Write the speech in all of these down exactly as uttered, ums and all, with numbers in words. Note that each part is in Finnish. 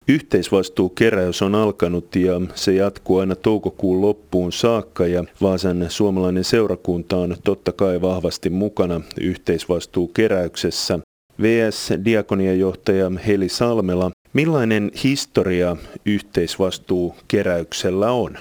Yhteisvastuukeräys on alkanut ja se jatkuu aina toukokuun loppuun saakka ja Vaasan suomalainen seurakunta on totta kai vahvasti mukana yhteisvastuukeräyksessä. V S-diakoniajohtaja Heli Salmela, millainen historia yhteisvastuukeräyksellä on?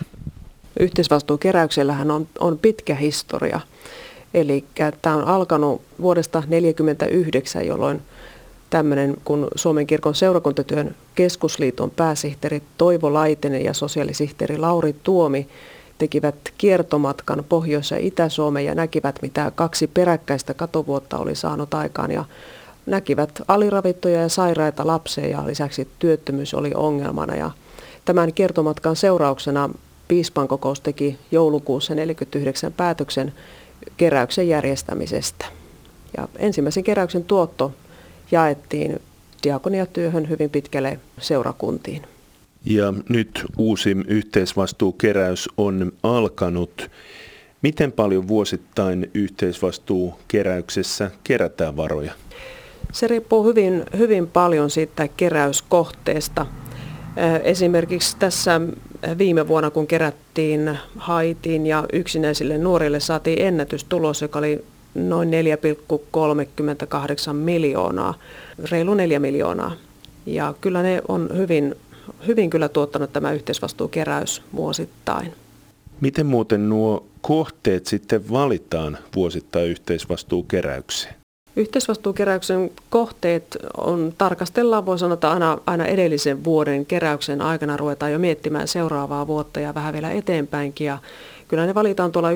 Yhteisvastuukeräyksellähän on, on pitkä historia. Eli tämä on alkanut vuodesta tuhatyhdeksänsataaneljäkymmentäyhdeksän, jolloin tämmöinen, kun Suomen kirkon seurakuntatyön keskusliiton pääsihteeri Toivo Laitinen ja sosiaalisihteeri Lauri Tuomi tekivät kiertomatkan Pohjois- ja Itä-Suomeen ja näkivät, mitä kaksi peräkkäistä katovuotta oli saanut aikaan. Ja näkivät aliravittuja ja sairaita lapsia ja lisäksi työttömyys oli ongelmana. Ja tämän kiertomatkan seurauksena piispankokous teki joulukuussa tuhatyhdeksänsataaneljäkymmentäyhdeksän päätöksen keräyksen järjestämisestä. Ja ensimmäisen keräyksen tuotto jaettiin diakoniatyöhön hyvin pitkälle seurakuntiin. Ja nyt uusi yhteisvastuukeräys on alkanut. Miten paljon vuosittain yhteisvastuukeräyksessä kerätään varoja? Se riippuu hyvin, hyvin paljon siitä keräyskohteesta. Esimerkiksi tässä viime vuonna, kun kerättiin Haitiin ja yksinäisille nuorille, saatiin ennätystulos, joka oli noin neljä pilkku kolmekymmentäkahdeksan miljoonaa, reilu neljä miljoonaa. Ja kyllä ne on hyvin, hyvin kyllä tuottanut tämä yhteisvastuukeräys vuosittain. Miten muuten nuo kohteet sitten valitaan vuosittain yhteisvastuukeräykseen? Yhteisvastuukeräyksen kohteet on, tarkastellaan, voi sanoa, aina, aina edellisen vuoden keräyksen aikana ruvetaan jo miettimään seuraavaa vuotta ja vähän vielä eteenpäinkin. Ja kyllä ne valitaan tuolla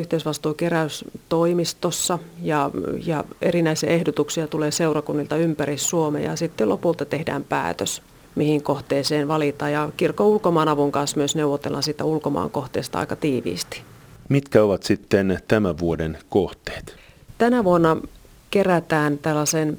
yhteisvastuukeräystoimistossa ja, ja erinäisiä ehdotuksia tulee seurakunnilta ympäri Suomea ja sitten lopulta tehdään päätös, mihin kohteeseen valitaan. Ja kirkon ulkomaanavun kanssa myös neuvotellaan sitä ulkomaan kohteesta aika tiiviisti. Mitkä ovat sitten tämän vuoden kohteet? Tänä vuonna kerätään tällaisen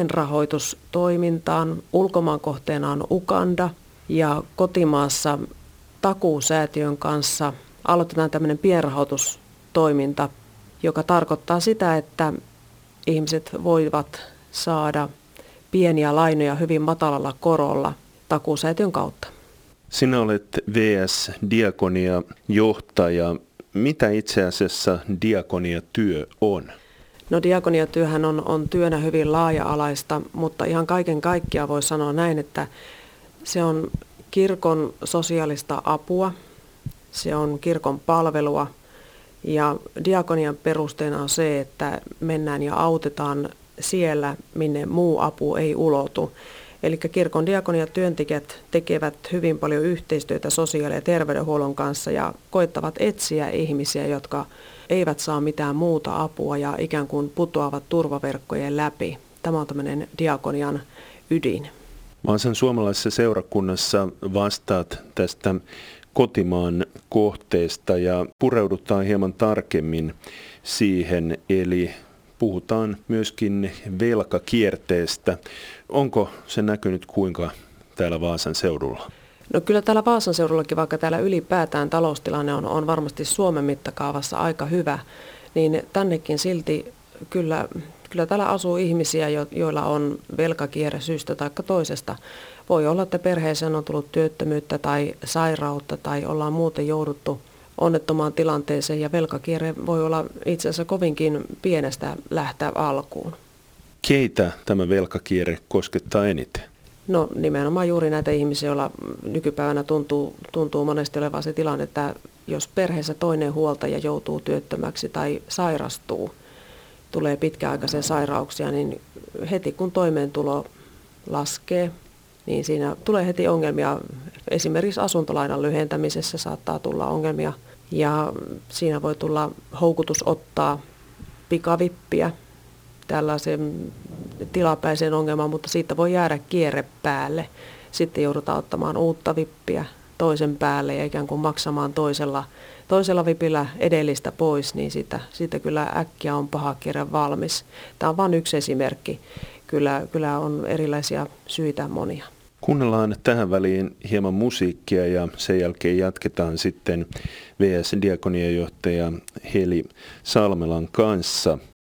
pienrahoitustoimintaan. Ulkomaan kohteena on Uganda ja kotimaassa Takuusäätiön kanssa aloitetaan tämmöinen pienrahoitustoiminta, joka tarkoittaa sitä, että ihmiset voivat saada pieniä lainoja hyvin matalalla korolla Takuusäätiön kautta. Sinä olet V S-diakoniajohtaja. Mitä itse asiassa diakoniatyö on? No diakoniatyöhän on, on työnä hyvin laaja-alaista, mutta ihan kaiken kaikkiaan voi sanoa näin, että se on kirkon sosiaalista apua, se on kirkon palvelua ja diakonian perusteena on se, että mennään ja autetaan siellä, minne muu apu ei ulotu. Eli kirkon diakoniatyöntekijät tekevät hyvin paljon yhteistyötä sosiaali- ja terveydenhuollon kanssa ja koettavat etsiä ihmisiä, jotka eivät saa mitään muuta apua ja ikään kuin putoavat turvaverkkojen läpi. Tämä on tämmöinen diakonian ydin. Vaasan suomalaisessa seurakunnassa vastaat tästä kotimaan kohteesta ja pureudutaan hieman tarkemmin siihen, eli puhutaan myöskin velkakierteestä. Onko se näkynyt kuinka täällä Vaasan seudulla? No kyllä täällä Vaasan seudullakin, vaikka täällä ylipäätään taloustilanne on, on varmasti Suomen mittakaavassa aika hyvä, niin tännekin silti kyllä, kyllä täällä asuu ihmisiä, jo, joilla on velkakierre syystä tai toisesta. Voi olla, että perheeseen on tullut työttömyyttä tai sairautta tai ollaan muuten jouduttu onnettomaan tilanteeseen ja velkakierre voi olla itse asiassa kovinkin pienestä lähteä alkuun. Keitä tämä velkakierre koskettaa eniten? No nimenomaan juuri näitä ihmisiä, joilla nykypäivänä tuntuu, tuntuu monesti olevan se tilanne, että jos perheessä toinen huoltaja joutuu työttömäksi tai sairastuu, tulee pitkäaikaisia sairauksia, niin heti kun toimeentulo laskee, niin siinä tulee heti ongelmia. Esimerkiksi asuntolainan lyhentämisessä saattaa tulla ongelmia ja siinä voi tulla houkutus ottaa pikavippiä tällaisen tilapäisen ongelman, mutta siitä voi jäädä kierre päälle. Sitten joudutaan ottamaan uutta vippiä toisen päälle ja ikään kuin maksamaan toisella, toisella vipillä edellistä pois, niin siitä, siitä kyllä äkkiä on paha kierre valmis. Tämä on vain yksi esimerkki. Kyllä, kyllä on erilaisia syitä monia. Kuunnellaan tähän väliin hieman musiikkia ja sen jälkeen jatketaan sitten V S-diakoniajohtaja Heli Salmelan kanssa.